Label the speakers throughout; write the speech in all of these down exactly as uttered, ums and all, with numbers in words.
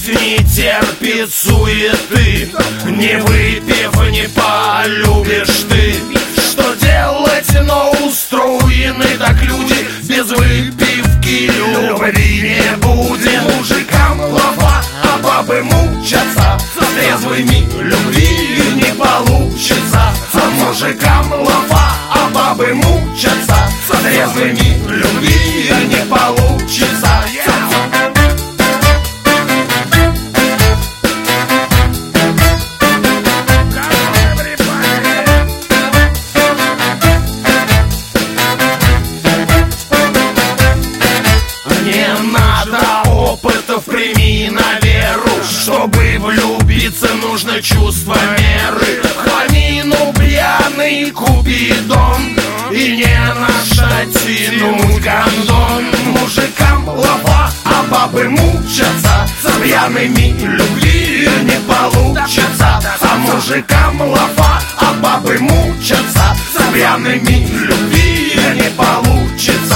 Speaker 1: не терпит суеты. Не выпив, не полюбишь ты. Что делать, но устроены так люди. Без выпивки любви не будет. Мужикам лафа, а бабы мучатся. Трезвыми любви не получится. А мужикам лафа, а бабы мучатся. Трезвыми любви не получится. Не надо опытов, прими на веру. Чтобы влюбиться, нужно чувство меры. Хламину пьяный купидон, и не на тянуть гондон. Мужикам лафа, а бабы мучатся. С пьяными любви не получится. А мужикам лафа, а бабы мучатся. С пьяными любви не получится.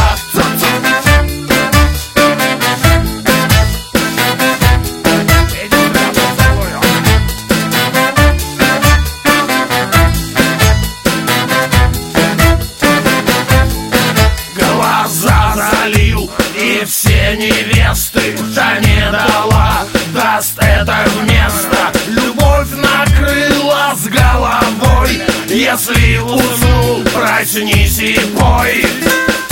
Speaker 1: Залил, и все невесты та не дала, даст это вместо. Любовь накрыла с головой. Если уснул, проснись и пой.